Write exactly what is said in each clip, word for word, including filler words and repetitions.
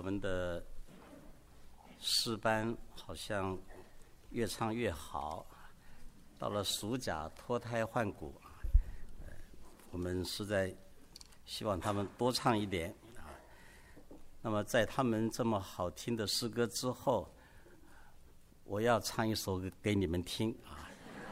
们的诗班好像越唱越好，到了暑假脱胎换骨，我们实在希望他们多唱一点。那么在他们这么好听的诗歌之后，我要唱一首歌给你们听啊，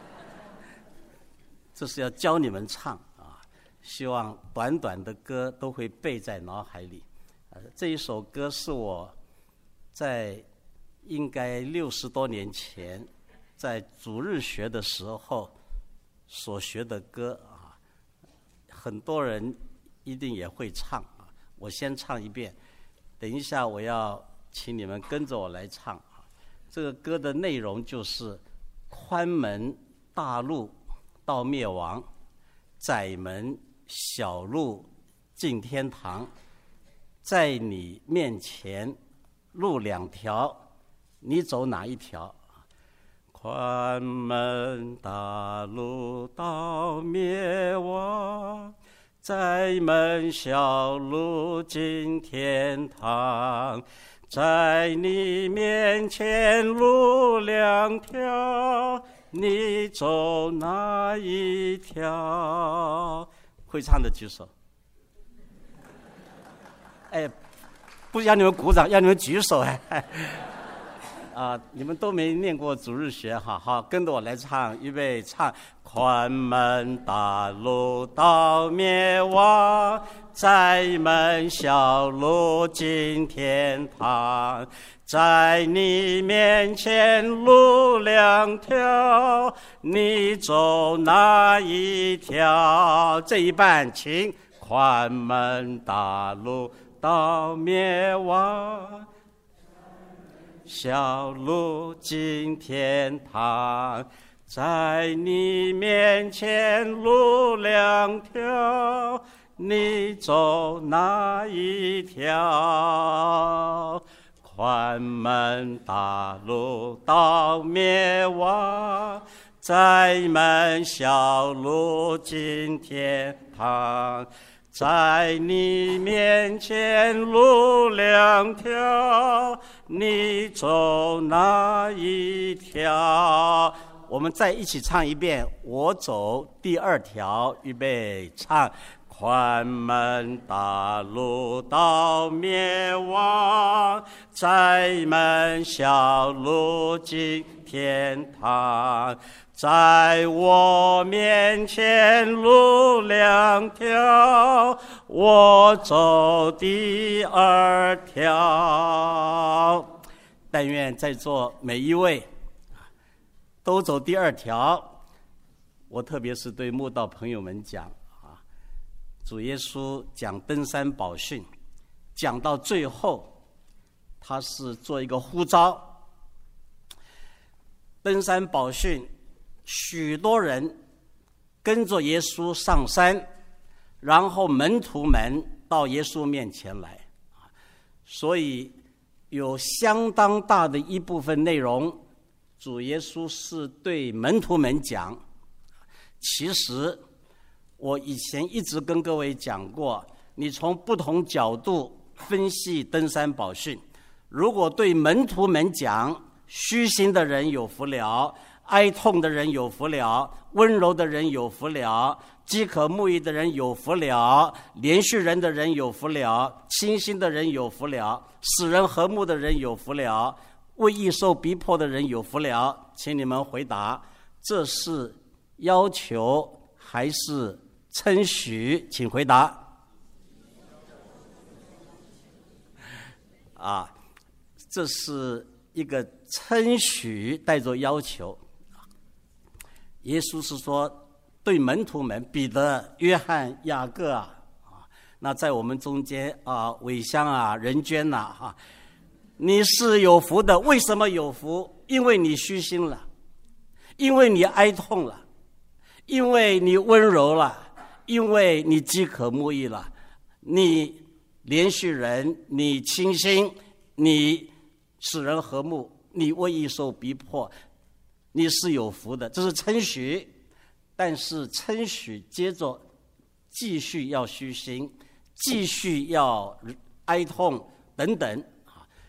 这是要教你们唱啊，希望短短的歌都会背在脑海里。呃，这一首歌是我在应该六十多年前在主日学的时候所学的歌啊，很多人一定也会唱啊。我先唱一遍，等一下我要请你们跟着我来唱啊。这个歌的内容就是宽门大路到灭亡，窄门小路进天堂，在你面前路两条，你走哪一条？宽门大路到灭亡，窄门小路进天堂，在你面前路两条，你走哪一条？会唱的举手。哎，不是要你们鼓掌，要你们举手哎。啊，你们都没念过主日学哈，好，跟着我来唱，预备唱。宽门大路到灭亡，窄门小路进天堂，在你面前路两条，你走哪一条？这一半请。宽门大路到灭亡，小路进天堂，在你面前路两条，你走哪一条？宽门大路到灭亡，窄门小路进天堂，在你面前路两条，你走哪一条？我们再一起唱一遍，我走第二条，预备唱。宽门大路到灭亡，窄门小路进天堂，在我面前路两条，我走第二条。但愿在座每一位都走第二条。我特别是对慕道朋友们讲啊，主耶稣讲登山宝训，讲到最后，他是做一个呼召。登山宝训，许多人跟着耶稣上山，然后门徒们到耶稣面前来，所以有相当大的一部分内容，主耶稣是对门徒们讲。其实我以前一直跟各位讲过，你从不同角度分析登山宝训。如果对门徒们讲，虚心的人有福了，哀痛的人有福了，温柔的人有福了，饥渴慕义的人有福了，连续人的人有福了，清心的人有福了，使人和睦的人有福了，为义受逼迫的人有福了。请你们回答，这是要求还是称许？请回答。啊，这是一个称许带着要求。耶稣是说对门徒们，彼得、约翰、雅各啊，那在我们中间啊，伟香啊、任娟呐、啊，哈，你是有福的。为什么有福？因为你虚心了，因为你哀痛了，因为你温柔了，因为你饥渴慕义了，你连续人，你清心，你使人和睦，你为义受逼迫，你是有福的。这是称许。但是称许接着继续要虚心，继续要哀痛等等，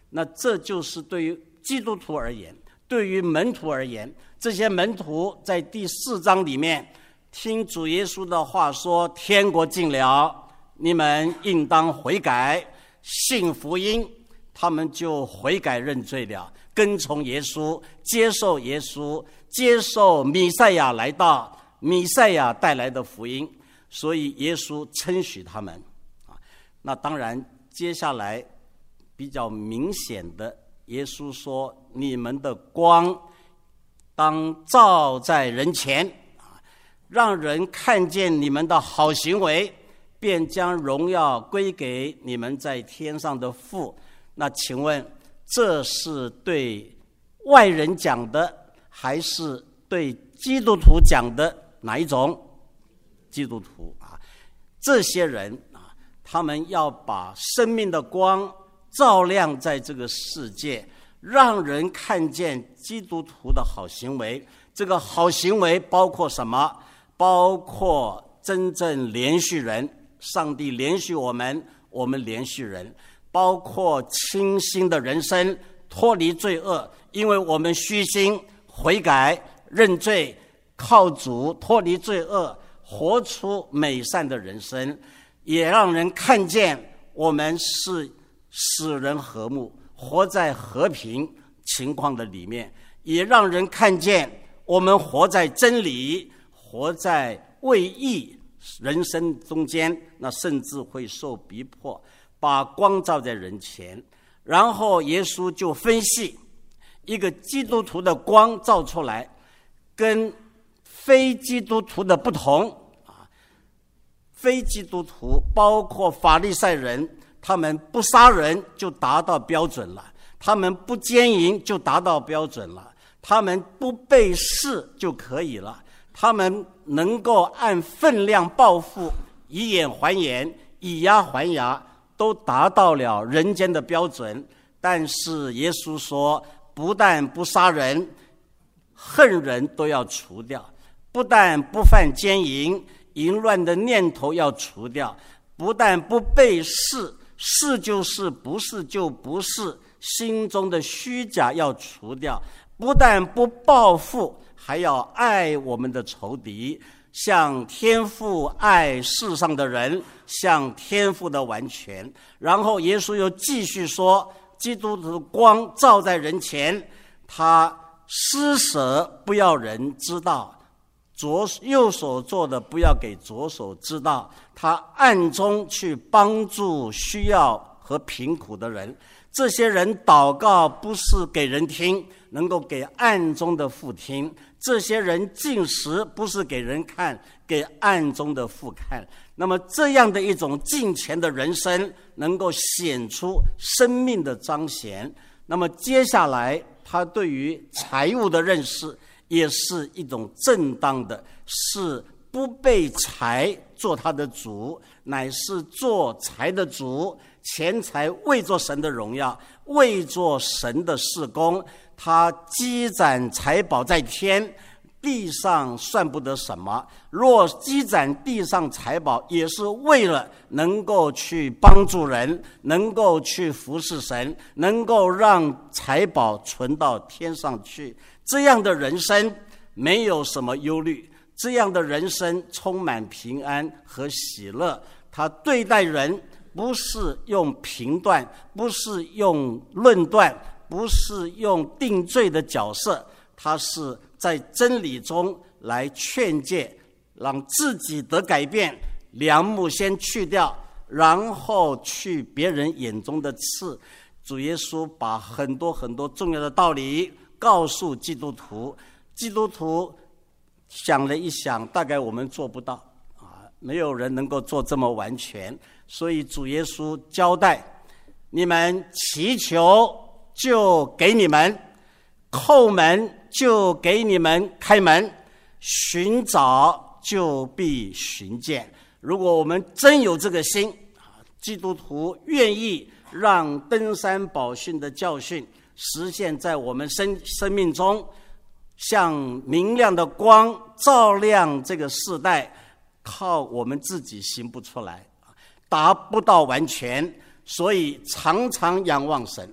那这就是对于基督徒而言，对于门徒而言，这些门徒在第四章里面听主耶稣的话说，天国近了，你们应当悔改信福音，他们就悔改认罪了，跟从耶稣，接受耶稣，接受弥赛亚来到，弥赛亚带来的福音，所以耶稣称许他们。那当然接下来比较明显的，耶稣说，你们的光当照在人前，让人看见你们的好行为，便将荣耀归给你们在天上的父。那请问这是对外人讲的，还是对基督徒讲的？哪一种？基督徒啊，这些人啊，他们要把生命的光照亮在这个世界，让人看见基督徒的好行为。这个好行为包括什么？包括真正连续人，上帝连续我们，我们连续人，包括清新的人生，脱离罪恶，因为我们虚心悔改认罪，靠主脱离罪恶，活出美善的人生，也让人看见我们是使人和睦，活在和平情况的里面，也让人看见我们活在真理，活在为义人生中间，那甚至会受逼迫，把光照在人前。然后耶稣就分析一个基督徒的光照出来跟非基督徒的不同啊。非基督徒包括法利赛人，他们不杀人就达到标准了，他们不奸淫就达到标准了，他们不背誓就可以了，他们能够按分量报复，以眼还眼，以牙还牙，都达到了人间的标准。但是耶稣说，不但不杀人，恨人都要除掉；不但不犯奸淫，淫乱的念头要除掉；不但不背誓，是就是不是就不是，心中的虚假要除掉；不但不报复，还要爱我们的仇敌，像天父爱世上的人，像天父的完全。然后耶稣又继续说，基督的光照在人前，他施舍不要人知道，左右手做的不要给左手知道，他暗中去帮助需要和贫苦的人。这些人祷告不是给人听，能够给暗中的父听；这些人进食不是给人看，给暗中的父看。那么这样的一种敬虔的人生，能够显出生命的彰显。那么接下来他对于财物的认识也是一种正当的，是不被财做他的主，乃是做财的主。钱财为做神的荣耀，为做神的事工，他积攒财宝在天，地上算不得什么。若积攒地上财宝，也是为了能够去帮助人，能够去服侍神，能够让财宝存到天上去。这样的人生没有什么忧虑，这样的人生充满平安和喜乐。他对待人不是用评断，不是用论断，不是用定罪的角色，他是在真理中来劝诫，让自己得改变，梁木先去掉，然后去别人眼中的刺。主耶稣把很多很多重要的道理告诉基督徒，基督徒想了一想，大概我们做不到啊，没有人能够做这么完全。所以主耶稣交代，你们祈求就给你们，叩门就给你们开门，寻找就必寻见。如果我们真有这个心，基督徒愿意让登山宝训的教训实现在我们生生命中，像明亮的光照亮这个世代，靠我们自己行不出来，达不到完全，所以常常仰望神，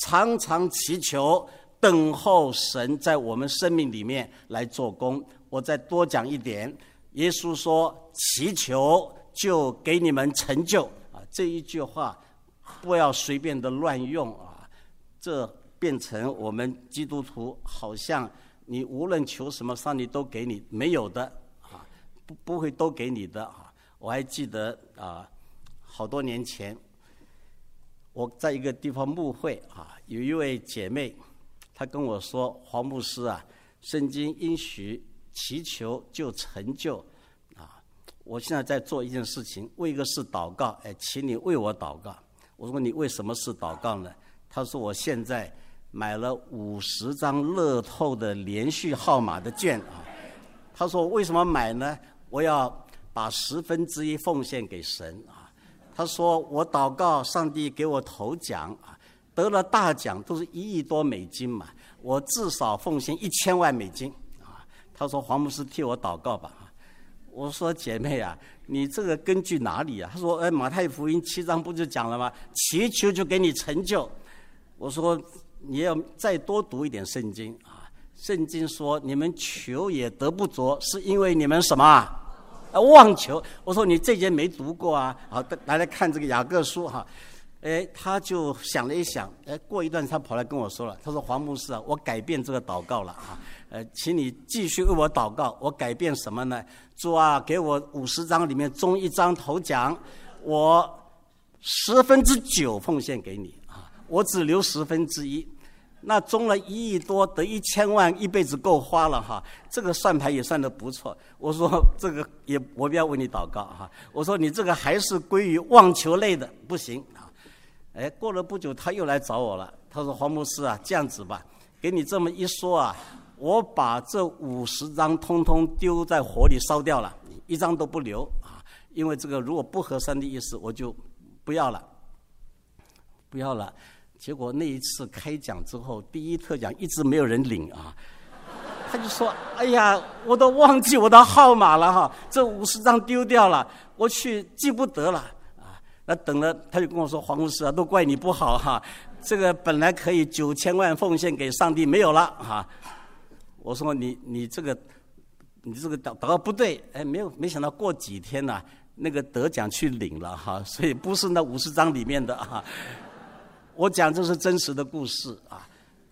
常常祈求，等候神在我们生命里面来做工。我再多讲一点，耶稣说祈求就给你们成就啊，这一句话不要随便的乱用啊，这变成我们基督徒好像你无论求什么，上帝都给你，没有的啊，不不会都给你的啊。我还记得啊，好多年前我在一个地方牧会啊，有一位姐妹，她跟我说：“黄牧师啊，圣经应许祈求就成就啊。”我现在在做一件事情，为一个事祷告，哎，请你为我祷告。我说：“你为什么事祷告呢？”她说：“我现在买了五十张乐透的连续号码的券啊。”她说：“为什么买呢？我要把十分之一奉献给神啊。”他说：“我祷告上帝给我头奖啊，得了大奖都是一亿多美金嘛，我至少奉献一千万美金啊。”他说：“黄牧师替我祷告吧。”我说：“姐妹啊，你这个根据哪里啊？”他说：“哎，马太福音七章不就讲了吗？祈求就给你成就。”我说：“你要再多读一点圣经啊，圣经说你们求也得不着，是因为你们什么啊？妄求。”我说：“你这节没读过啊？”好，来来看这个雅各书哈。哎，他就想了一想，哎，过一段他跑来跟我说了，他说：“黄牧师啊，我改变这个祷告了啊，呃，请你继续为我祷告。我改变什么呢？主啊，给我五十张里面中一张头奖，我十分之九奉献给你啊，我只留十分之一。那中了一亿多，得一千万，一辈子够花了哈。这个算牌也算得不错。”我说：“这个也我不要为你祷告哈。”我说：“你这个还是归于妄求类的，不行啊。”哎，过了不久，他又来找我了。他说：“黄牧师啊，这样子吧，给你这么一说啊，我把这五十张通通丢在火里烧掉了，一张都不留啊。因为这个如果不合上帝意思，我就不要了，不要了。”结果那一次开讲之后，第一特奖一直没有人领啊。他就说：“哎呀，我都忘记我的号码了哈，这五十张丢掉了，我去记不得了啊。”那等了，他就跟我说：“黄牧师啊，都怪你不好哈，这个本来可以九千万奉献给上帝，没有了哈。”我说：“你你这个你这个祷祷告不对，哎，没有没想到过几天呢、啊，那个得奖去领了哈，所以不是那五十张里面的哈。”我讲这是真实的故事啊。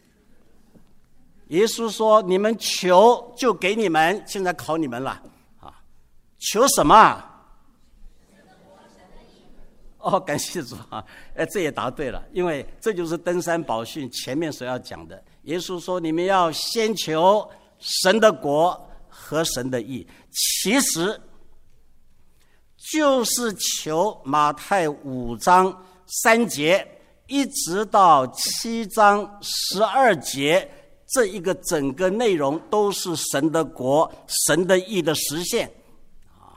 耶稣说：“你们求就给你们。”现在考你们了啊，求什么啊？哦，感谢主啊！哎，这也答对了，因为这就是登山宝训前面所要讲的。耶稣说：“你们要先求神的国和神的义。”其实就是求马太五章三节。一直到七章十二节，这一个整个内容都是神的国、神的义的实现啊。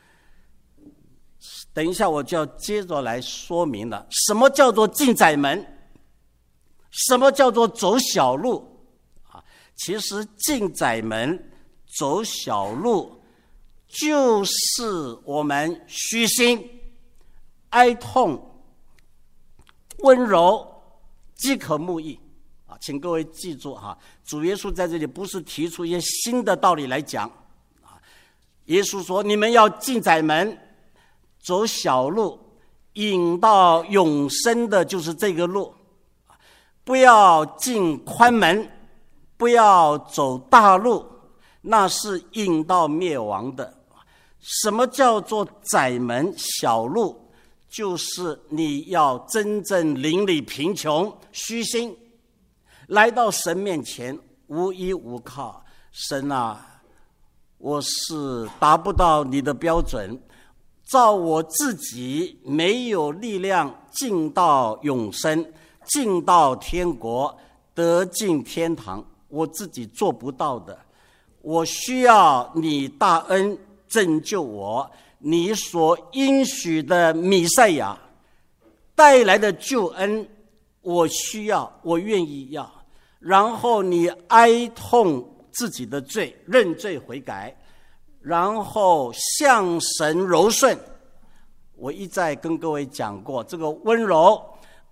等一下我就要接着来说明了，什么叫做进窄门，什么叫做走小路啊？其实进窄门、走小路，就是我们虚心、哀痛、温柔、饥渴慕义啊，请各位记住哈，主耶稣在这里不是提出一些新的道理来讲啊。耶稣说：“你们要进窄门，走小路，引到永生的就是这个路，不要进宽门，不要走大路，那是引到灭亡的。”什么叫做窄门小路？就是你要真正邻里贫穷、虚心，来到神面前无依无靠。神啊，我是达不到你的标准，照我自己没有力量进到永生，进到天国，得进天堂，我自己做不到的。我需要你大恩拯救我，你所应许的弥赛亚带来的救恩，我需要，我愿意要。然后你哀痛自己的罪，认罪悔改，然后向神柔顺。我一再跟各位讲过，这个温柔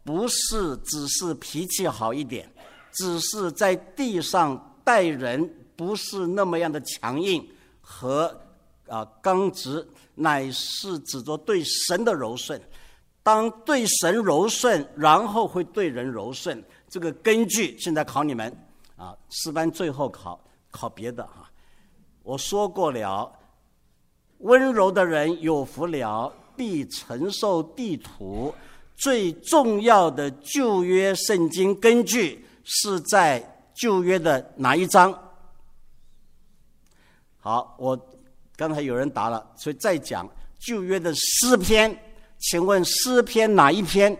不是只是脾气好一点，只是在地上待人不是那么样的强硬和啊刚直，乃是指着对神的柔顺。当对神柔顺，然后会对人柔顺。这个根据现在考你们啊，诗班最后考考别的啊。我说过了，温柔的人有福了，必承受地土。最重要的旧约圣经根据是在旧约的哪一章？好，我刚才有人答了，所以再讲旧约的诗篇。请问诗篇哪一篇？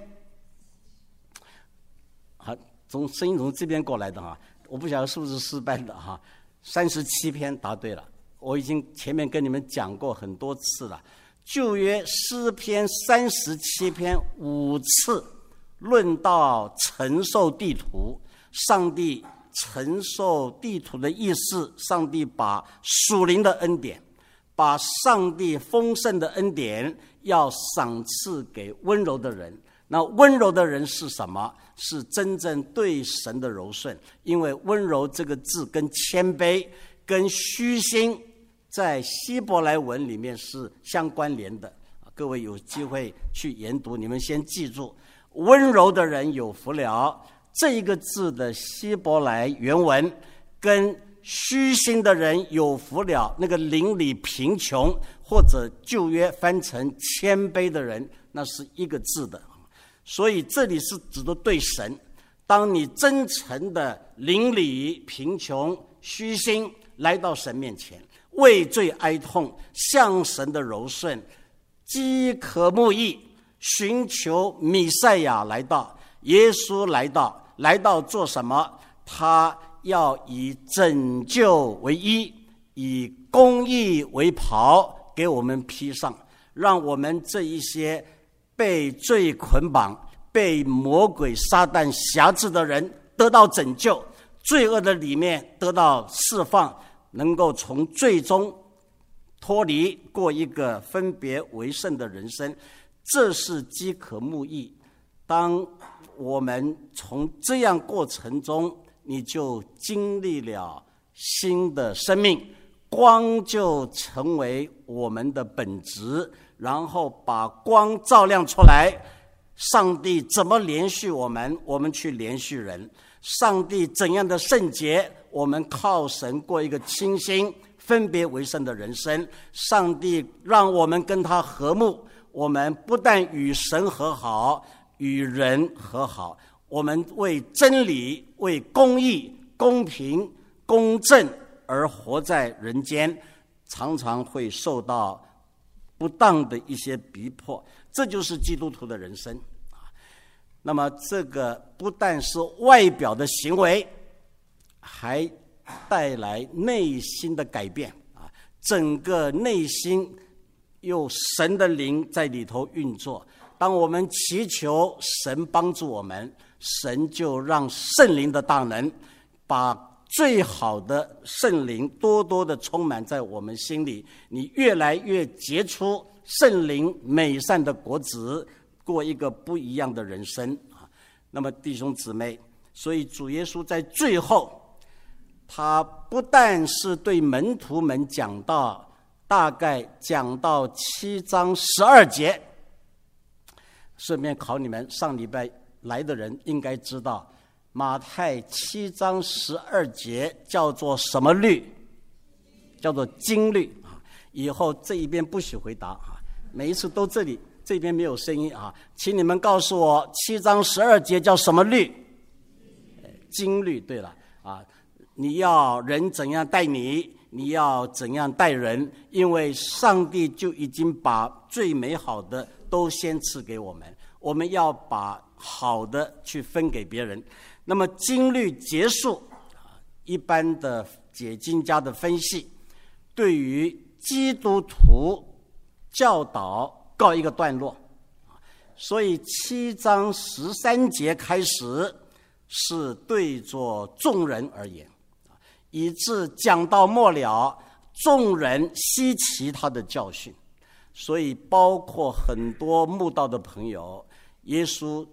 好，从声音从这边过来的啊，我不晓得是不是诗班的哈。三十七篇答对了，我已经前面跟你们讲过很多次了。旧约诗篇三十七篇五次论到承受地土，上帝承受地土的意思，上帝把属灵的恩典，把上帝丰盛的恩典要赏赐给温柔的人。那温柔的人是什么？是真正对神的柔顺。因为温柔这个字跟谦卑跟虚心在希伯来文里面是相关联的。各位有机会去研读，你们先记住，温柔的人有福了这一个字的希伯来原文跟虚心的人有福了，那个邻里贫穷或者旧约翻成谦卑的人，那是一个字的。所以这里是指的对神，当你真诚的邻里贫穷虚心来到神面前，畏罪哀痛，向神的柔顺，饥渴慕义，寻求弥赛亚来到，耶稣来到，来到做什么？他要以拯救为衣，以公义为袍，给我们披上，让我们这一些被罪捆绑、被魔鬼撒旦辖制的人得到拯救，罪恶的里面得到释放，能够从罪中脱离，过一个分别为圣的人生。这是饥渴慕义。当我们从这样过程中，你就经历了新的生命，光就成为我们的本质，然后把光照亮出来。上帝怎么连续我们，我们去连续人。上帝怎样的圣洁，我们靠神过一个清新分别为圣的人生。上帝让我们跟他和睦，我们不但与神和好，与人和好。我们为真理、为公义、公平、公正而活在人间，常常会受到不当的一些逼迫，这就是基督徒的人生。那么这个不但是外表的行为，还带来内心的改变啊！整个内心有神的灵在里头运作。当我们祈求神帮助我们，神就让圣灵的大能把最好的圣灵多多的充满在我们心里，你越来越结出圣灵美善的果子，过一个不一样的人生啊！那么弟兄姊妹，所以主耶稣在最后，他不但是对门徒们讲到，大概讲到七章十二节。顺便考你们，上礼拜来的人应该知道，马太七章十二节叫做什么律？叫做经律啊！以后这一边不许回答啊！每一次都这里，这边没有声音啊！请你们告诉我，七章十二节叫什么律？经律。对了啊，你要人怎样待你，你要怎样待人，因为上帝就已经把最美好的都先赐给我们，我们要把好的去分给别人。那么经律结束，一般的解经家的分析，对于基督徒教导告一个段落。所以七章十三节开始是对着众人而言，以致讲到末了，众人稀奇他的教训。所以包括很多慕道的朋友，耶稣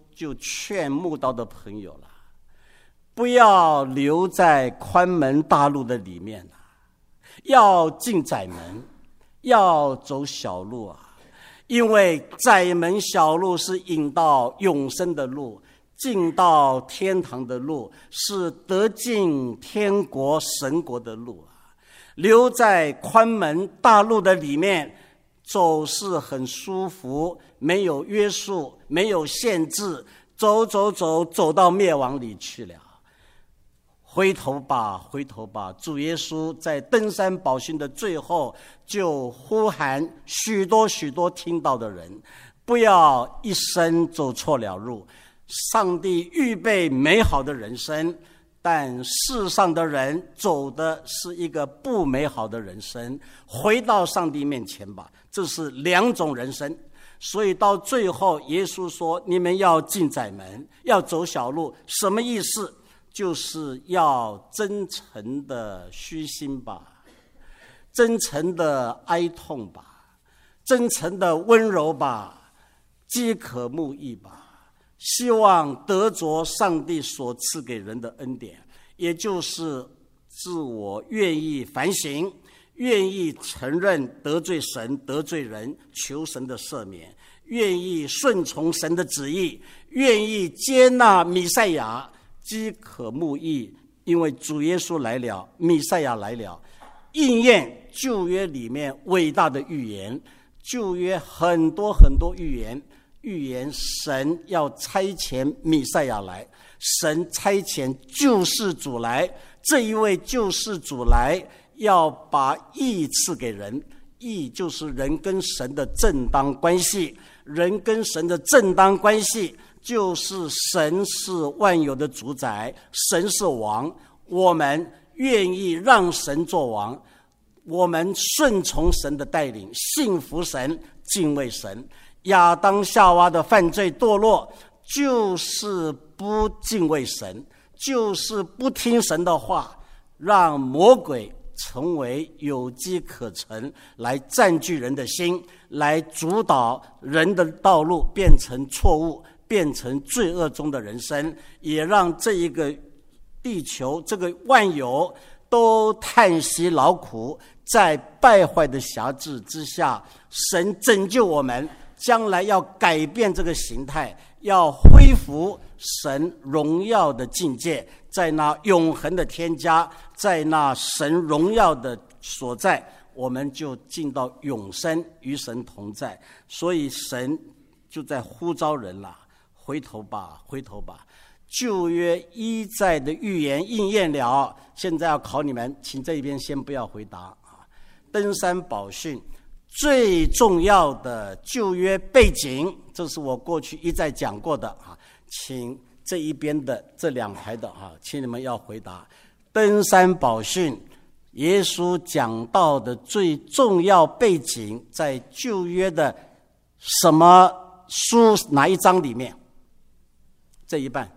就劝慕道的朋友了，不要留在宽门大路的里面了，要进窄门，要走小路啊！因为窄门小路是引到永生的路，进到天堂的路，是得进天国神国的路啊！留在宽门大路的里面，走是很舒服，没有约束，没有限制，走走走走到灭亡里去了。回头吧，回头吧！主耶稣在登山宝训的最后就呼喊许多许多听到的人，不要一生走错了路。上帝预备美好的人生，但世上的人走的是一个不美好的人生。回到上帝面前吧，这是两种人生。所以到最后耶稣说，你们要进窄门，要走小路。什么意思？就是要真诚的虚心吧，真诚的哀痛吧，真诚的温柔吧，饥渴慕义吧，希望得着上帝所赐给人的恩典，也就是自我愿意反省，愿意承认得罪神得罪人，求神的赦免，愿意顺从神的旨意，愿意接纳弥赛亚，饥渴慕义，因为主耶稣来了，弥赛亚来了，应验旧约里面伟大的预言。旧约很多很多预言，预言神要差遣弥赛亚来，神差遣救世主来，这一位救世主来要把义赐给人，义就是人跟神的正当关系，人跟神的正当关系就是神是万有的主宰，神是王，我们愿意让神做王，我们顺从神的带领，信服神，敬畏神。亚当夏娃的犯罪堕落就是不敬畏神，就是不听神的话，让魔鬼成为有机可乘，来占据人的心，来主导人的道路，变成错误，变成罪恶中的人生，也让这一个地球这个万有都叹息劳苦，在败坏的辖制之下，神拯救我们，将来要改变这个形态，要恢复神荣耀的境界，在那永恒的天家，在那神荣耀的所在，我们就进到永生，与神同在。所以神就在呼召人了，回头吧，回头吧！旧约一再的预言应验了，现在要考你们，请这边先不要回答啊。登山宝训最重要的旧约背景，这是我过去一再讲过的啊，请这一边的这两排的啊，请你们要回答。登山宝训，耶稣讲到的最重要背景，在旧约的什么书哪一章里面？这一半，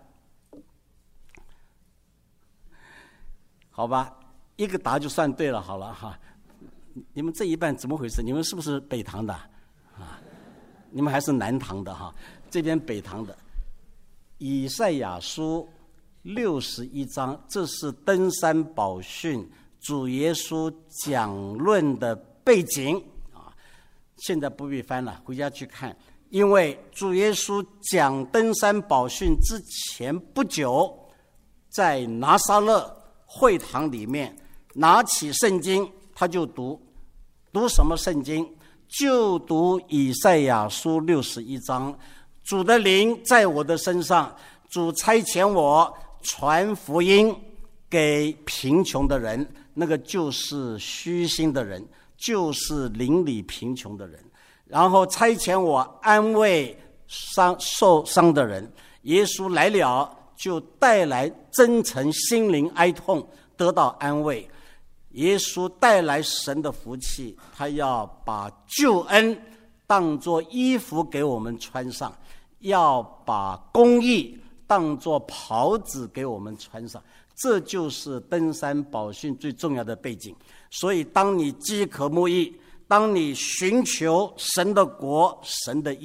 好吧，一个答就算对了，好了哈。你们这一半怎么回事？你们是不是北堂的啊？你们还是南堂的哈？这边北堂的，以赛亚书六十一章，这是登山宝训主耶稣讲论的背景啊。现在不必翻了，回家去看。因为主耶稣讲登山宝训之前不久，在拿撒勒会堂里面拿起圣经，他就读，读什么圣经？就读以赛亚书六十一章。主的灵在我的身上，主差遣我传福音给贫穷的人，那个就是虚心的人，就是邻里贫穷的人。然后差遣我安慰伤受伤的人。耶稣来了，就带来真诚心灵哀痛，得到安慰。耶稣带来神的福气，他要把救恩当作衣服给我们穿上，要把公义当作袍子给我们穿上。这就是登山宝训最重要的背景。所以当你饥渴慕义，当你寻求神的国神的义，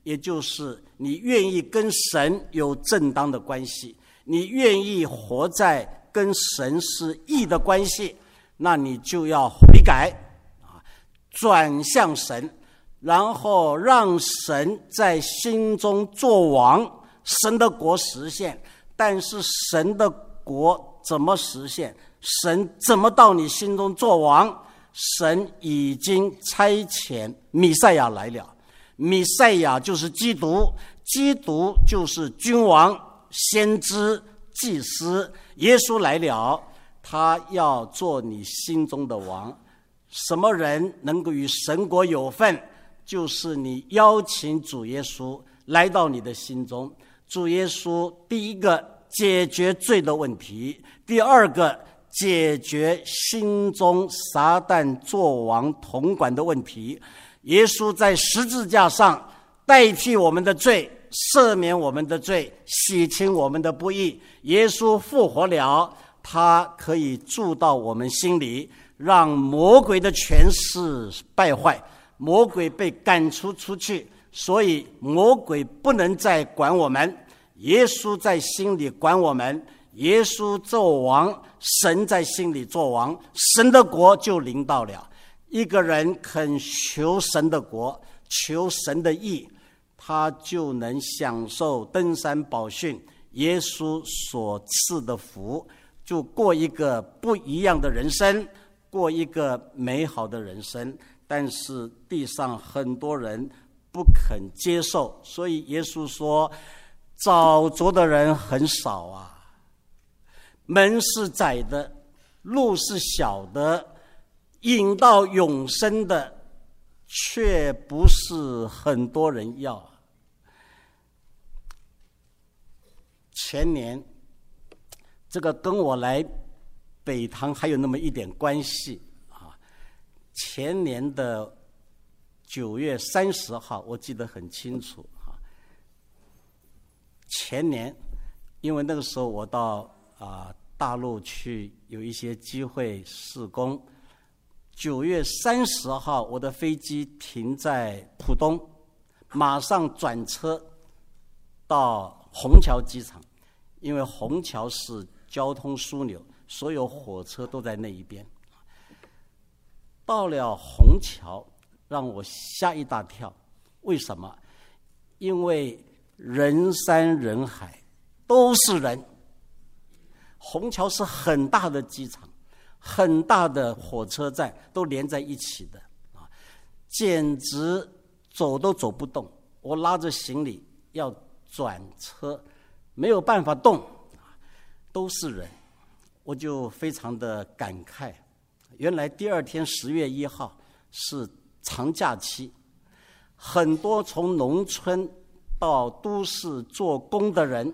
也就是你愿意跟神有正当的关系，你愿意活在跟神是义的关系，那你就要悔改啊，转向神，然后让神在心中作王，神的国实现。但是神的国怎么实现？神怎么到你心中作王？神已经差遣弥赛亚来了，弥赛亚就是基督，基督就是君王、先知、祭司。耶稣来了，他要做你心中的王。什么人能够与神国有份？就是你邀请主耶稣来到你的心中。主耶稣第一个解决罪的问题，第二个解决心中撒旦作王统管的问题。耶稣在十字架上代替我们的罪，赦免我们的罪，洗清我们的不义。耶稣复活了，他可以住到我们心里，让魔鬼的权势败坏，魔鬼被赶出出去，所以魔鬼不能再管我们，耶稣在心里管我们。耶稣做王，神在心里做王，神的国就临到了。一个人肯求神的国，求神的义，他就能享受登山宝训耶稣所赐的福，就过一个不一样的人生，过一个美好的人生。但是地上很多人不肯接受，所以耶稣说找着的人很少啊，门是窄的，路是小的，引到永生的却不是很多人要。前年这个跟我来北堂还有那么一点关系啊。前年的九月三十号，我记得很清楚啊。前年，因为那个时候我到啊大陆去有一些机会事工，九月三十号我的飞机停在浦东，马上转车到虹桥机场，因为虹桥是交通枢纽，所有火车都在那一边。到了虹桥，让我吓一大跳。为什么？因为人山人海，都是人。虹桥是很大的机场，很大的火车站，都连在一起的啊，简直走都走不动。我拉着行李要转车，没有办法动，都是人，我就非常的感慨。原来第二天十月一号是长假期，很多从农村到都市做工的人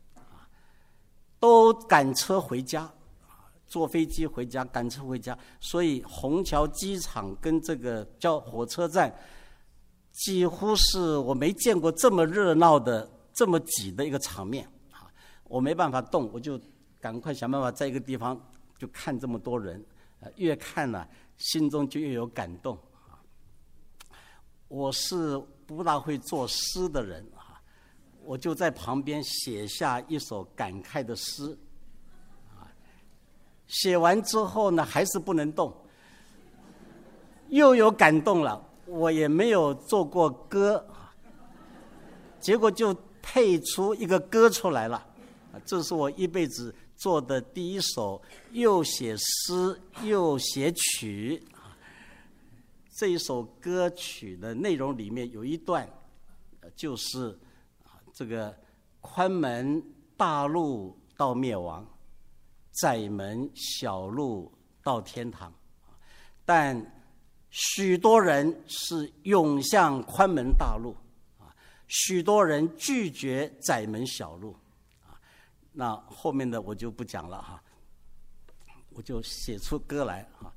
都赶车回家，坐飞机回家，赶车回家，所以虹桥机场跟这个叫火车站，几乎是我没见过这么热闹的、这么挤的一个场面啊！我没办法动，我就赶快想办法在一个地方就看这么多人，呃、越看呢、啊，心中就越有感动啊！我是不大会作诗的人啊，我就在旁边写下一首感慨的诗。写完之后呢，还是不能动，又有感动了。我也没有做过歌，结果就配出一个歌出来了。这是我一辈子做的第一首又写诗又写曲。这一首歌曲的内容里面有一段，就是这个宽门大路到灭亡，窄门小路到天堂，但许多人是涌向宽门大路，许多人拒绝窄门小路。那后面的我就不讲了哈，我就写出歌来哈。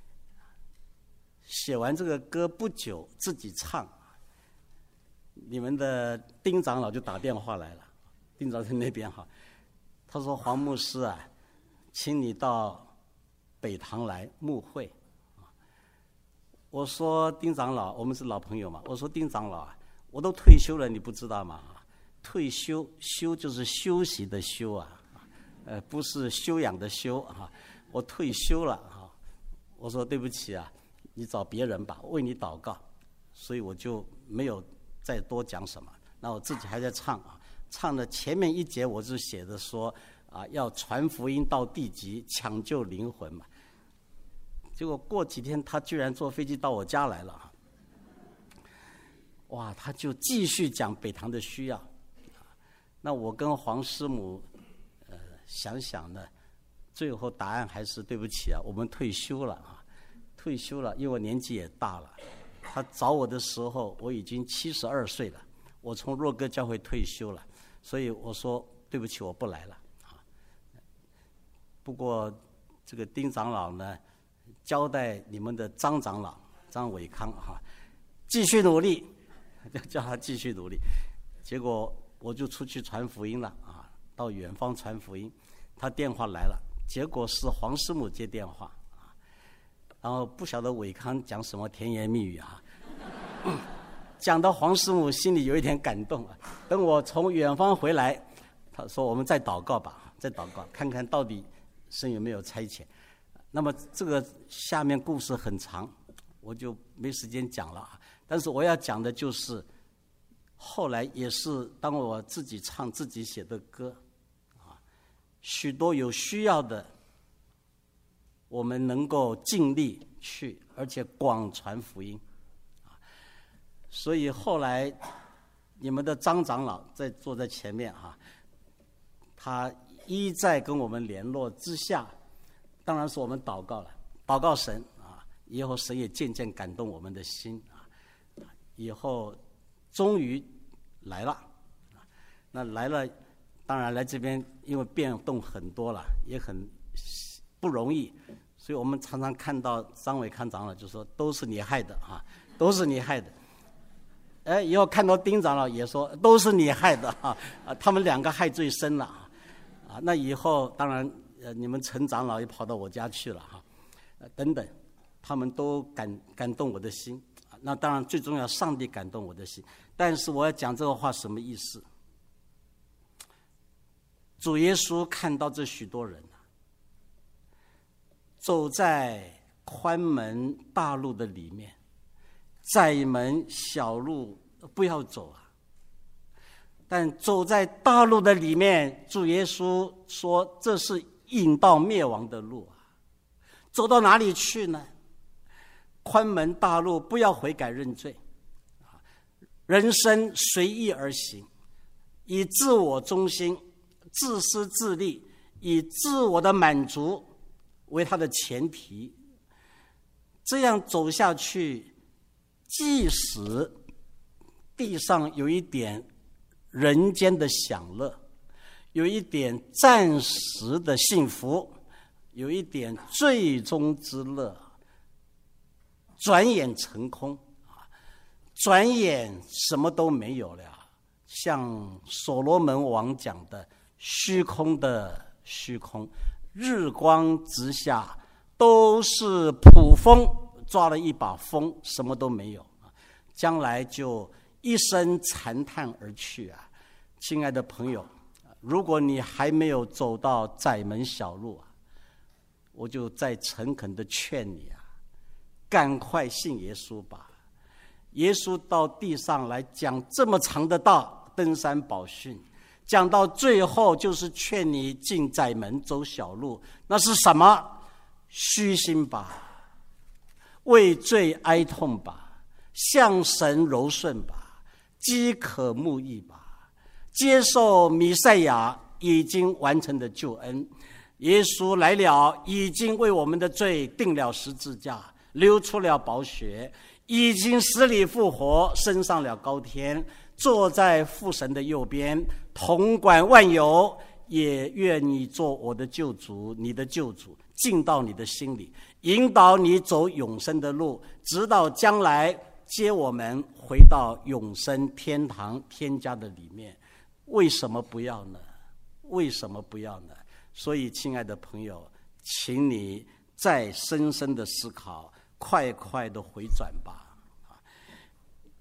写完这个歌不久，自己唱，你们的丁长老就打电话来了，丁长老在那边哈，他说黄牧师啊，请你到北堂来牧会。我说丁长老，我们是老朋友嘛，我说丁长老啊， 我都退休了，你不知道吗？退休，休就是休息的休啊，呃，不是修养的修啊。我退休了啊，我说对不起啊，你找别人吧，为你祷告。所以我就没有再多讲什么。那我自己还在唱啊，唱的前面一节我是写的说啊，要传福音到地极，抢救灵魂嘛。结果过几天他居然坐飞机到我家来了啊。哇，他就继续讲北堂的需要。那我跟黄师母呃想想呢，最后答案还是对不起啊，我们退休了啊，退休了，因为我年纪也大了。他找我的时候我已经七十二岁了，我从若歌教会退休了，所以我说对不起，我不来了啊。不过这个丁长老呢，交代你们的张长老张伟康哈，继续努力，叫他继续努力。结果我就出去传福音了啊，到远方传福音。他电话来了，结果是黄师母接电话啊，然后不晓得伟康讲什么甜言蜜语啊，讲到黄师母心里有一点感动啊。等我从远方回来，他说我们再祷告吧，再祷告看看到底神有没有差遣。那么这个下面故事很长，我就没时间讲了啊。但是我要讲的就是，后来也是当我自己唱自己写的歌，啊，许多有需要的，我们能够尽力去，而且广传福音，啊，所以后来你们的张长老在坐在前面啊，他一再跟我们联络之下，当然是我们祷告了，祷告神啊，以后神也渐渐感动我们的心啊，以后终于来了，那来了，当然来这边因为变动很多了，也很不容易，所以我们常常看到张伟康长老就说都是你害的啊，都是你害的。哎，以后看到丁长老也说都是你害的啊，啊，他们两个害最深了啊，啊，那以后当然呃你们陈长老也跑到我家去了哈，呃等等，他们都感感动我的心。那当然最重要，上帝感动我的心。但是我要讲这个话什么意思？主耶稣看到这许多人啊，走在宽门大路的里面，窄门小路不要走啊。但走在大路的里面，主耶稣说这是引到灭亡的路啊。走到哪里去呢？宽门大路，不要悔改认罪，人生随意而行，以自我中心、自私自利，以自我的满足为他的前提，这样走下去，即使地上有一点人间的享乐，有一点暂时的幸福，有一点最终之乐，转眼成空啊！转眼什么都没有了，像所罗门王讲的，虚空的虚空，日光之下都是捕风，抓了一把风，什么都没有啊！将来就一声惨叹而去啊！亲爱的朋友，如果你还没有走到窄门小路啊，我就再诚恳的劝你啊，赶快信耶稣吧！耶稣到地上来讲这么长的道，登山宝训，讲到最后就是劝你进窄门走小路，那是什么？虚心吧，为罪哀痛吧，向神柔顺吧，饥渴慕义吧，接受弥赛亚已经完成的救恩。耶稣来了，已经为我们的罪定了十字架，流出了宝血，已经死里复活，升上了高天，坐在父神的右边，统管万有。也愿你做我的救主，你的救主，进到你的心里，引导你走永生的路，直到将来接我们回到永生天堂天家的里面。为什么不要呢？为什么不要呢？所以亲爱的朋友，请你再深深的思考，快快的回转吧。第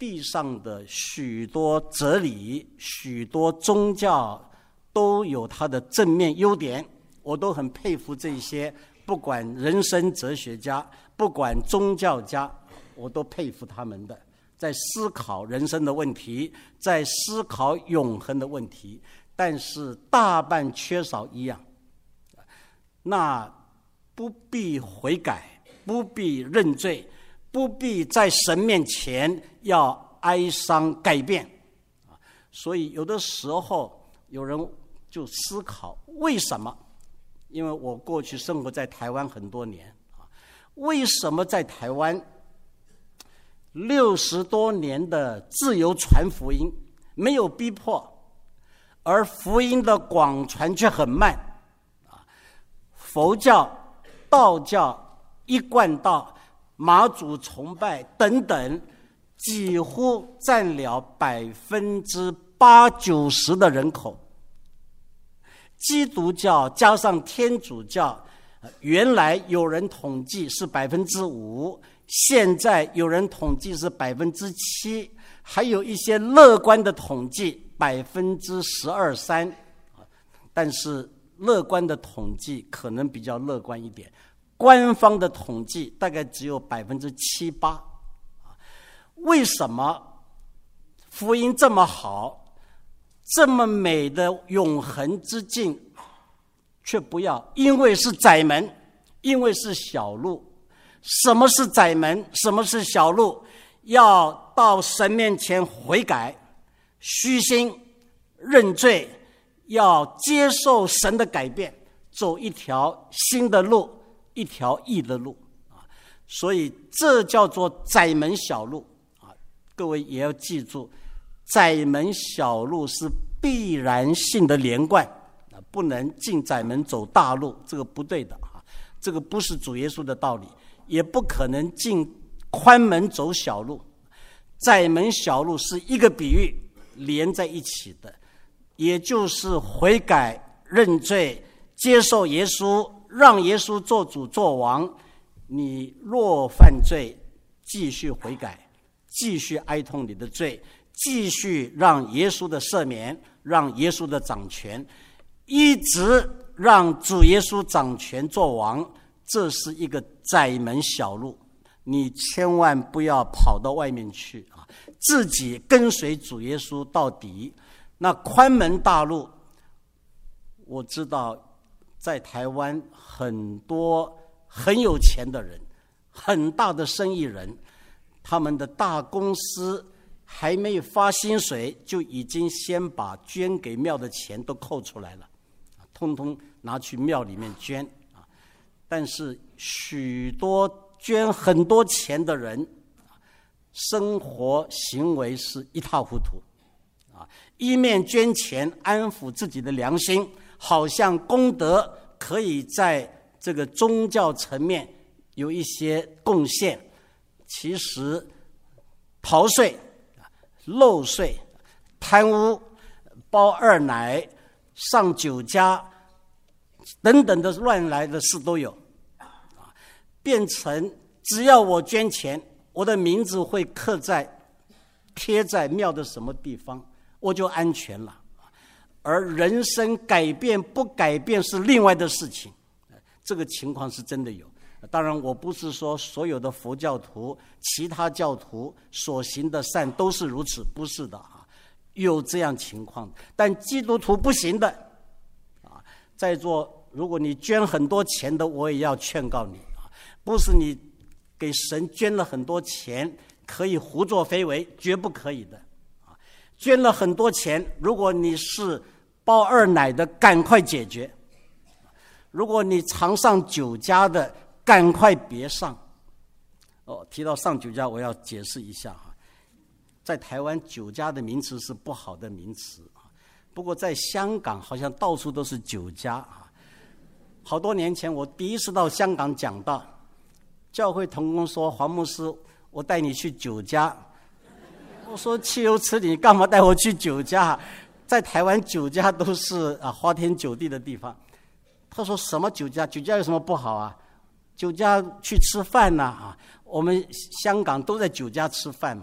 地上的许多哲理、许多宗教都有它的正面优点，我都很佩服这些，不管人生哲学家，不管宗教家，我都佩服他们的，在思考人生的问题，在思考永恒的问题，但是大半缺少一样，那不必悔改，不必认罪，不必在神面前要哀伤改变。所以有的时候有人就思考为什么，因为我过去生活在台湾很多年，为什么在台湾六十多年的自由传福音没有逼迫，而福音的广传却很慢？佛教、道教、一贯道、妈祖崇拜等等，几乎占了百分之八九十的人口。基督教加上天主教，原来有人统计是百分之五，现在有人统计是百分之七，还有一些乐观的统计百分之十二三，但是乐观的统计可能比较乐观一点，官方的统计大概只有百分之七八。为什么福音这么好，这么美的永恒之境，却不要？因为是窄门，因为是小路。什么是窄门？什么是小路？要到神面前悔改，虚心认罪，要接受神的改变，走一条新的路，一条义的路啊！所以这叫做窄门小路啊！各位也要记住，窄门小路是必然性的连贯啊，不能进窄门走大路，这个不对的啊！这个不是主耶稣的道理，也不可能进宽门走小路。窄门小路是一个比喻，连在一起的。也就是悔改、认罪、接受耶稣，让耶稣做主做王。你若犯罪，继续悔改，继续哀痛你的罪，继续让耶稣的赦免，让耶稣的掌权，一直让主耶稣掌权做王。这是一个窄门小路，你千万不要跑到外面去啊！自己跟随主耶稣到底。那宽门大路，我知道在台湾很多很有钱的人，很大的生意人，他们的大公司还没有发薪水，就已经先把捐给庙的钱都扣出来了，通通拿去庙里面捐啊。但是许多捐很多钱的人，生活行为是一塌糊涂。一面捐钱安抚自己的良心，好像功德可以在这个宗教层面有一些贡献，其实逃税、漏税、贪污、包二奶、上酒家等等的乱来的事都有，变成只要我捐钱，我的名字会刻在贴在庙的什么地方，我就安全了。而人生改变不改变是另外的事情，这个情况是真的有。当然我不是说所有的佛教徒其他教徒所行的善都是如此，不是的啊，有这样情况，但基督徒不行的啊。在座如果你捐很多钱的，我也要劝告你啊，不是你给神捐了很多钱可以胡作非为，绝不可以的啊。捐了很多钱，如果你是包二奶的，赶快解决；如果你常上酒家的，赶快别上。哦，提到上酒家，我要解释一下哈，在台湾酒家的名词是不好的名词啊，不过在香港好像到处都是酒家啊。好多年前我第一次到香港讲道，教会同工说：“黄牧师，我带你去酒家。”我说：“汽油池里干嘛带我去酒家？在台湾酒家都是啊花天酒地的地方。”他说：“什么酒家？酒家有什么不好啊？酒家去吃饭呐啊！我们香港都在酒家吃饭嘛。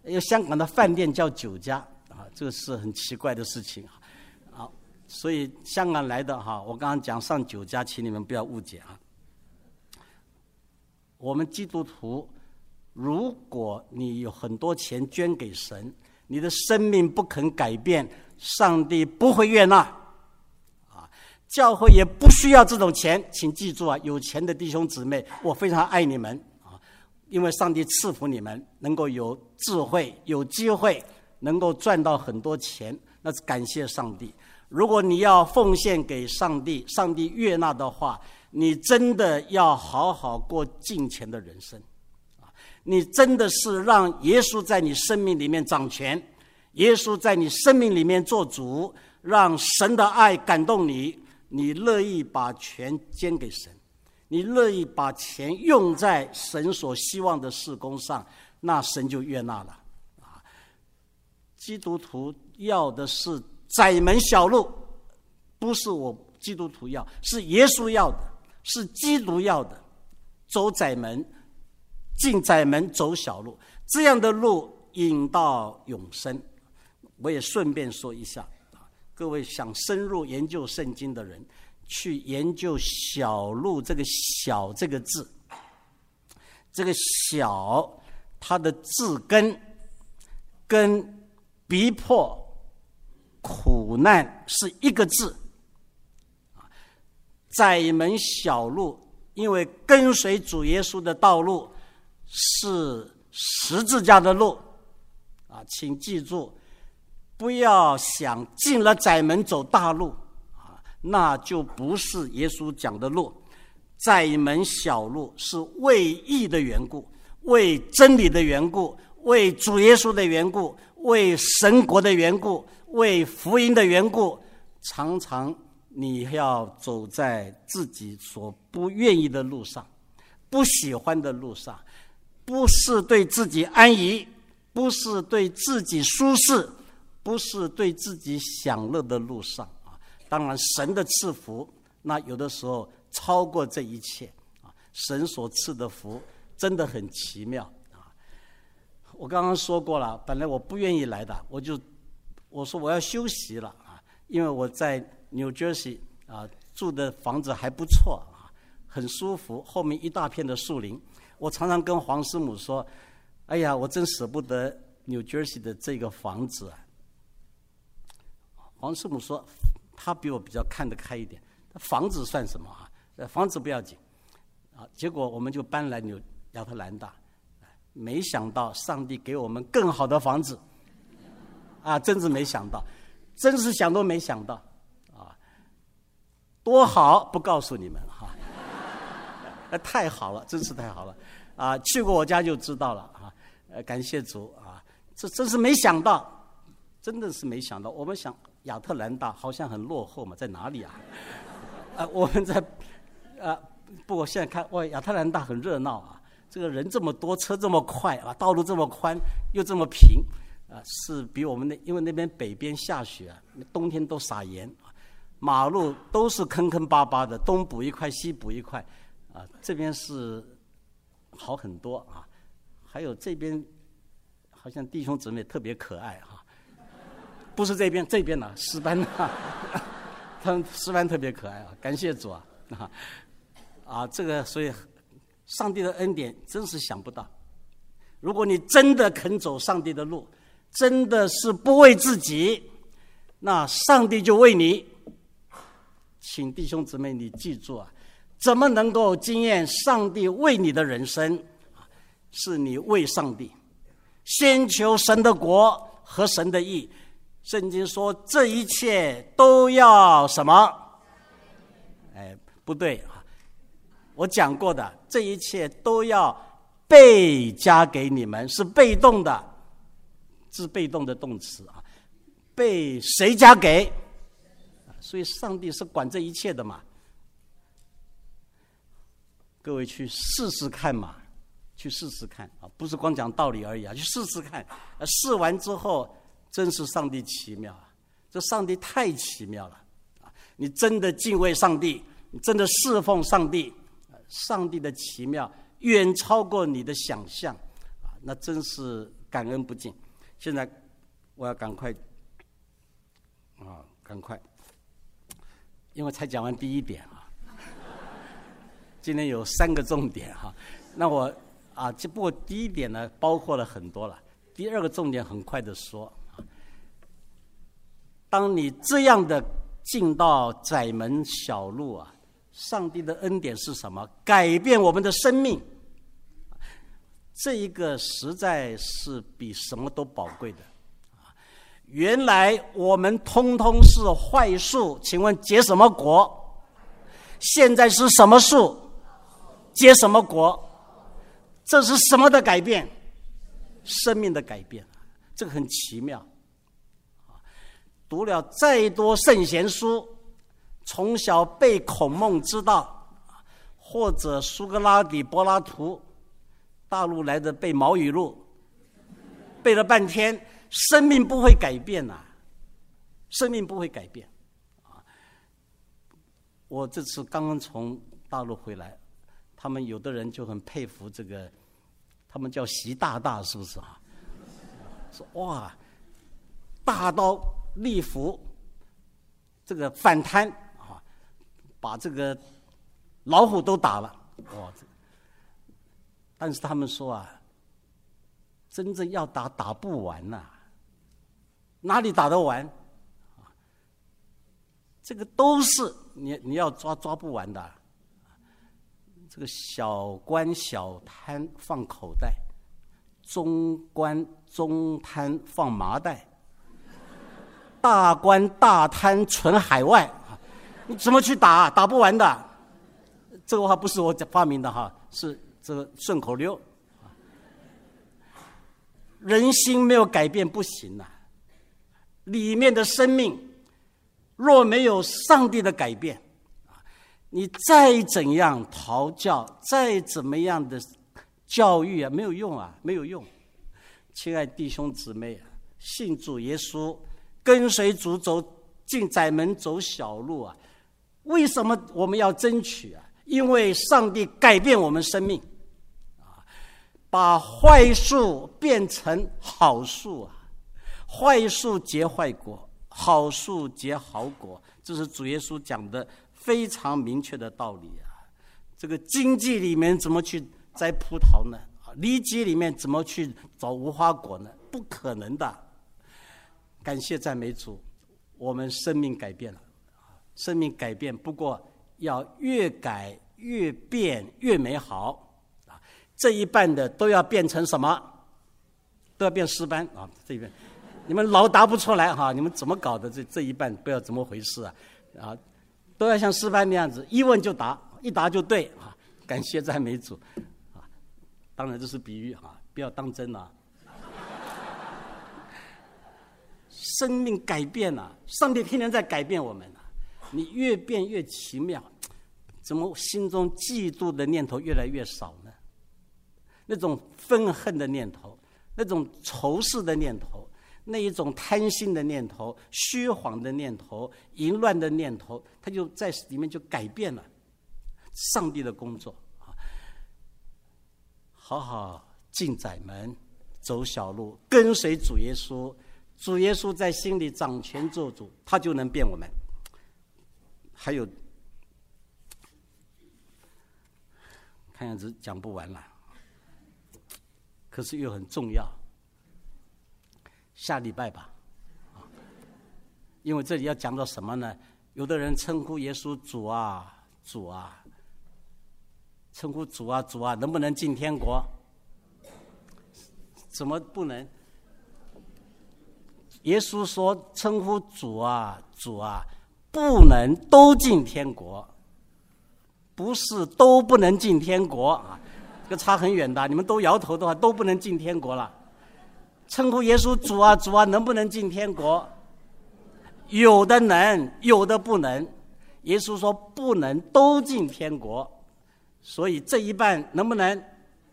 有香港的饭店叫酒家啊，这个是很奇怪的事情啊。啊，所以香港来的哈，我刚刚讲上酒家，请你们不要误解啊。我们基督徒，如果你有很多钱捐给神，你的生命不肯改变，上帝不会悦纳啊。教会也不需要这种钱，请记住啊，有钱的弟兄姊妹，我非常爱你们啊，因为上帝赐福你们，能够有智慧，有机会能够赚到很多钱，那是感谢上帝。如果你要奉献给上帝，上帝悦纳的话，你真的要好好过敬虔的人生啊！你真的是让耶稣在你生命里面掌权，耶稣在你生命里面做主，让神的爱感动你，你乐意把权捐给神，你乐意把钱用在神所希望的事工上，那神就悦纳了啊！基督徒要的是窄门小路，不是我基督徒要，是耶稣要的，是基督要的。走窄门，进窄门，走小路，这样的路引到永生。我也顺便说一下，各位想深入研究圣经的人，去研究小路这个小这个字，这个小它的字根跟逼迫苦难是一个字，窄门小路，因为跟随主耶稣的道路是十字架的路啊，请记住，不要想进了窄门走大路啊，那就不是耶稣讲的路。窄门小路是为义的缘故，为真理的缘故，为主耶稣的缘故，为神国的缘故，为福音的缘故，常常你要走在自己所不愿意的路上，不喜欢的路上，不是对自己安逸，不是对自己舒适，不是对自己享乐的路上啊。当然神的赐福那有的时候超过这一切啊，神所赐的福真的很奇妙啊。我刚刚说过了，本来我不愿意来的，我就我说我要休息了啊，因为我在 New Jersey 啊住的房子还不错啊，很舒服，后面一大片的树林。我常常跟黄师母说，哎呀，我真舍不得 New Jersey 的这个房子啊。黄师母说，他比我比较看得开一点，房子算什么啊？房子不要紧啊。结果我们就搬来纽亚特兰大，没想到上帝给我们更好的房子啊，真是没想到，真是想都没想到啊，多好不告诉你们哈、啊，太好了，真是太好了啊！去过我家就知道了啊，呃，感谢主啊，这真是没想到，真的是没想到。我们想亚特兰大好像很落后嘛，在哪里啊？啊，我们在啊，不过现在看，哇，亚特兰大很热闹啊，这个人这么多，车这么快啊，道路这么宽又这么平啊，是比我们那因为那边北边下雪啊，冬天都撒盐，马路都是坑坑巴巴的，东补一块西补一块啊，这边是好很多啊。还有这边好像弟兄姊妹特别可爱哈、啊，不是这边这边呢、啊，石班啊。他们石班特别可爱啊，感谢主啊！啊，啊这个所以上帝的恩典真是想不到。如果你真的肯走上帝的路，真的是不为自己，那上帝就为你。请弟兄姊妹你记住啊，怎么能够经验上帝为你的人生？是你为上帝，先求神的国和神的义。圣经说这一切都要什么？哎，不对啊！我讲过的，这一切都要被加给你们，是被动的，是被动的动词啊。被谁加给？所以上帝是管这一切的嘛。各位去试试看嘛，去试试看啊，不是光讲道理而已啊，去试试看。试完之后。真是上帝奇妙啊！这上帝太奇妙了啊！你真的敬畏上帝，你真的侍奉上帝，上帝的奇妙远超过你的想象啊！那真是感恩不尽。现在我要赶快啊，赶快，因为才讲完第一点啊，今天有三个重点哈、啊，那我啊，只不过第一点呢包括了很多了，第二个重点很快的说，当你这样的进到窄门小路啊，上帝的恩典是什么？改变我们的生命，这一个实在是比什么都宝贵的。原来我们通通是坏树，请问结什么果？现在是什么树？结什么果？这是什么的改变？生命的改变，这个很奇妙。读了再多圣贤书，从小背孔孟之道，或者苏格拉底、柏拉图，大陆来的背毛语录，背了半天，生命不会改变啊，生命不会改变。我这次刚刚从大陆回来，他们有的人就很佩服这个，他们叫习大大，是不是啊？说哇，大刀立斧，这个反贪啊，把这个老虎都打了，哇！但是他们说啊，真正要打打不完呐、啊，哪里打得完？这个都是你你要抓抓不完的。这个小官小贪放口袋，中官中贪放麻袋，大官大贪存海外，你怎么去打？打不完的。这个话不是我发明的哈，是这个顺口溜。人心没有改变不行啊，里面的生命若没有上帝的改变，你再怎样讨教，再怎么样的教育啊，没有用啊，没有用。亲爱弟兄姊妹啊，信主耶稣，跟随主走进窄门走小路啊，为什么我们要争取啊？因为上帝改变我们生命，把坏树变成好树啊，坏树结坏果，好树结好果，这是主耶稣讲的非常明确的道理啊。这个经济里面怎么去摘葡萄呢？梨秸里面怎么去找无花果呢？不可能的。感谢赞美主，我们生命改变了，生命改变，不过要越改越变越美好。这一半的都要变成什么？都要变诗班啊！这一半，你们老答不出来哈，你们怎么搞的？这这一半不要怎么回事啊？啊，都要像诗班那样子，一问就答，一答就对啊！感谢赞美主啊！当然这是比喻啊，不要当真啊！生命改变了、啊，上帝天天在改变我们啊！你越变越奇妙，怎么心中嫉妒的念头越来越少呢？那种愤恨的念头，那种仇视的念头，那一种贪心的念头，虚晃的念头，淫乱的念头，它就在里面就改变了上帝的工作啊！好好进窄门，走小路，跟随主耶稣，主耶稣在心里掌权做主，他就能变我们。还有，看样子讲不完了。可是又很重要，下礼拜吧，因为这里要讲到什么呢？有的人称呼耶稣主啊主啊，称呼主啊主啊，能不能进天国？怎么不能？耶稣说称呼主啊主啊，不能都进天国，不是都不能进天国啊。这个差很远的，你们都摇头的话，都不能进天国了。称呼耶稣主啊主啊，能不能进天国？有的能，有的不能。耶稣说不能都进天国，所以这一半能不能？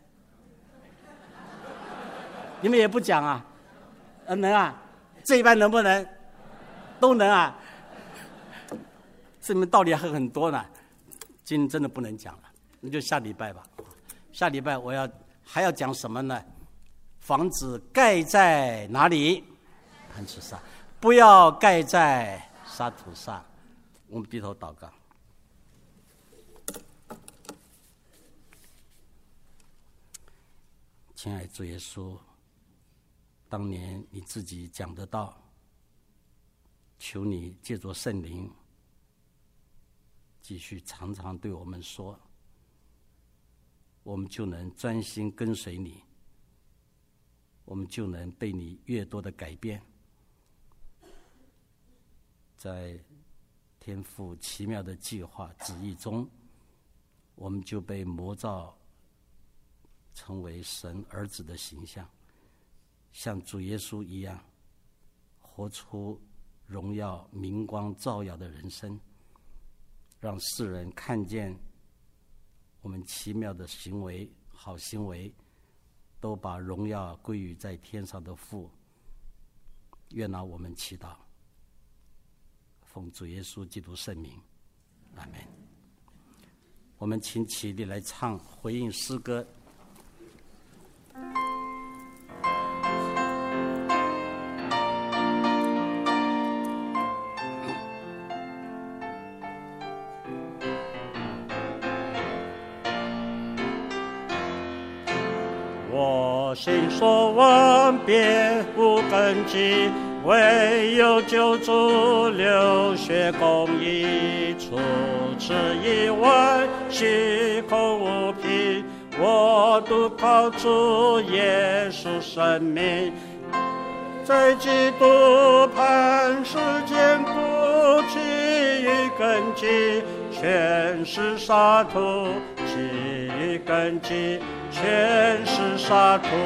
你们也不讲啊？呃，能啊？这一半能不能？都能啊？这里面道理还很多呢，今天真的不能讲了，那就下礼拜吧。下礼拜我要还要讲什么呢？ 房子盖在哪里？磐石上，不要盖在沙土上。我们低头祷告。亲爱的主耶稣，当年你自己讲得到，求你借着圣灵继续常常对我们说，我们就能专心跟随你，我们就能被你越多的改变，在天父奇妙的计划旨意中，我们就被模造成为神儿子的形象，像主耶稣一样，活出荣耀明光照耀的人生，让世人看见我们奇妙的行为好行为，都把荣耀归于在天上的父。愿拿我们祈祷，奉主耶稣基督圣名，阿们。我们请起立来唱回应诗歌。 我心所望，别无根基，唯有救主流血公义，除此以外，虚空无凭。我独靠主耶稣生命，在基督磐石坚固，基于根基，全是沙土，基于根基，全是沙土。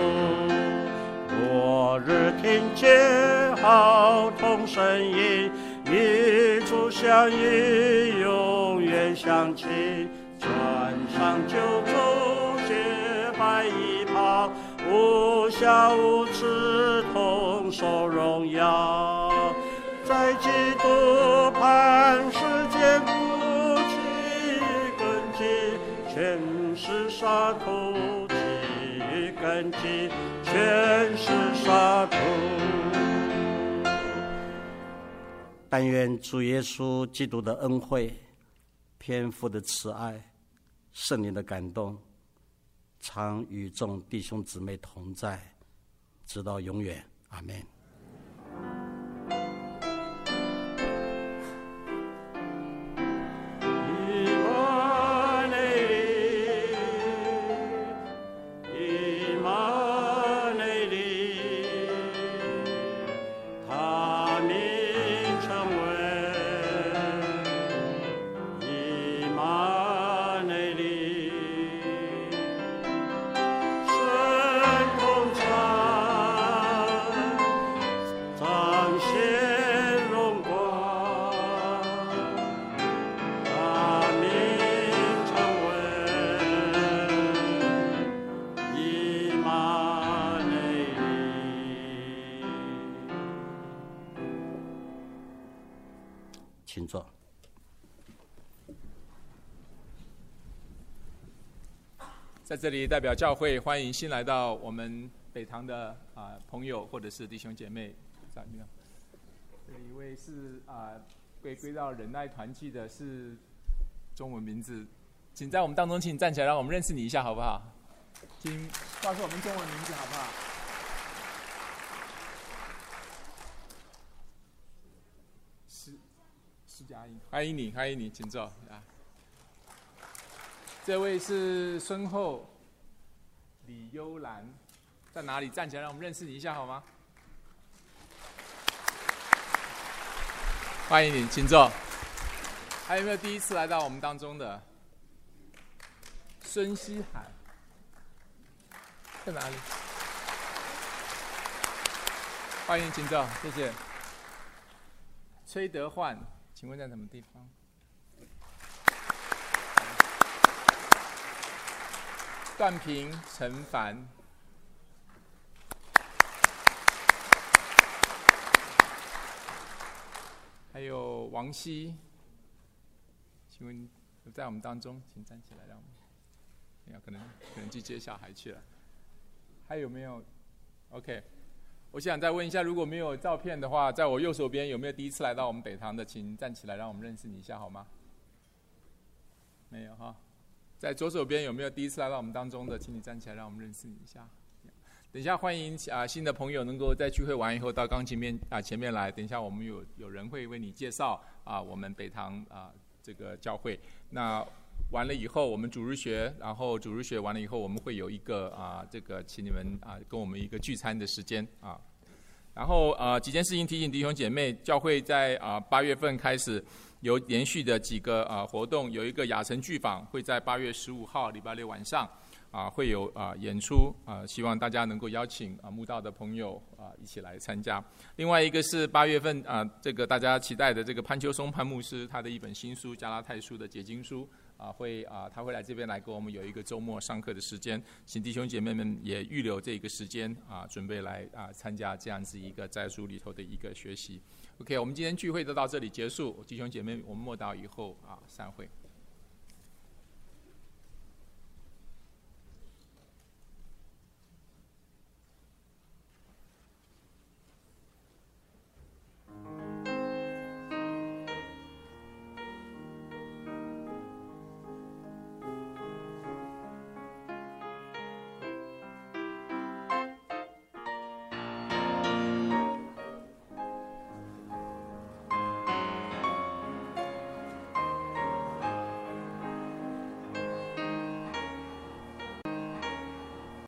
落日听见号筒声音，与主相遇，永远相亲。穿上救主洁白衣袍，无瑕无疵，同受荣耀。在基督磐石坚固，基于根基，全是沙土，基于根基，全是沙土。 但愿主耶稣基督的恩惠、天父的慈爱、圣灵的感动，常与众弟兄姊妹同在，直到永远。阿们。请坐。 在这里代表教会欢迎新来到我们北堂的啊、呃、朋友或者是弟兄姐妹。这一位是啊归归到忍耐团契的，是中文名字，请在我们当中，请站起来，让我们认识你一下，好不好？请告诉我们中文名字，好不好？施施佳音，欢迎你，欢迎你，请坐啊。这位是孙后李幽兰，在哪里？站起来，让我们认识你一下好吗？欢迎你，请坐。还有没有第一次来到我们当中的？孙希涵在哪里？欢迎，请坐，谢谢。崔德焕，请问在什么地方？段平、陈凡，还有王希，请问有在我们当中，请站起来，让我们，要可能可能去接小孩去了。还有没有 OK， 我想再问一下，如果没有照片的话，在我右手边有没有第一次来到我们北堂的，请站起来让我们认识你一下好吗？没有哈。在左手边有没有第一次来到我们当中的，请你站起来让我们认识你一下。等一下欢迎啊新的朋友能够在聚会完以后到钢琴面啊前面来，等一下我们有有人会为你介绍啊我们北堂啊这个教会。那完了以后，我们主日学，然后主日学完了以后，我们会有一个啊，这个请你们啊跟我们一个聚餐的时间啊。然后啊，几件事情提醒弟兄姐妹，教会在啊八月份开始有连续的几个啊活动，有一个雅城剧坊会在八月十五号礼拜六晚上啊会有啊演出啊，希望大家能够邀请啊慕道的朋友啊一起来参加。另外一个是八月份啊，这个大家期待的这个潘秋松潘牧师他的一本新书《加拉太书》的解经书。啊，会啊，他会来这边来跟我们有一个周末上课的时间，请弟兄姐妹们也预留这个时间啊，准备来啊参加这样子一个在书里头的一个学习。OK， 我们今天聚会就到这里结束，弟兄姐妹，我们默祷以后啊散会。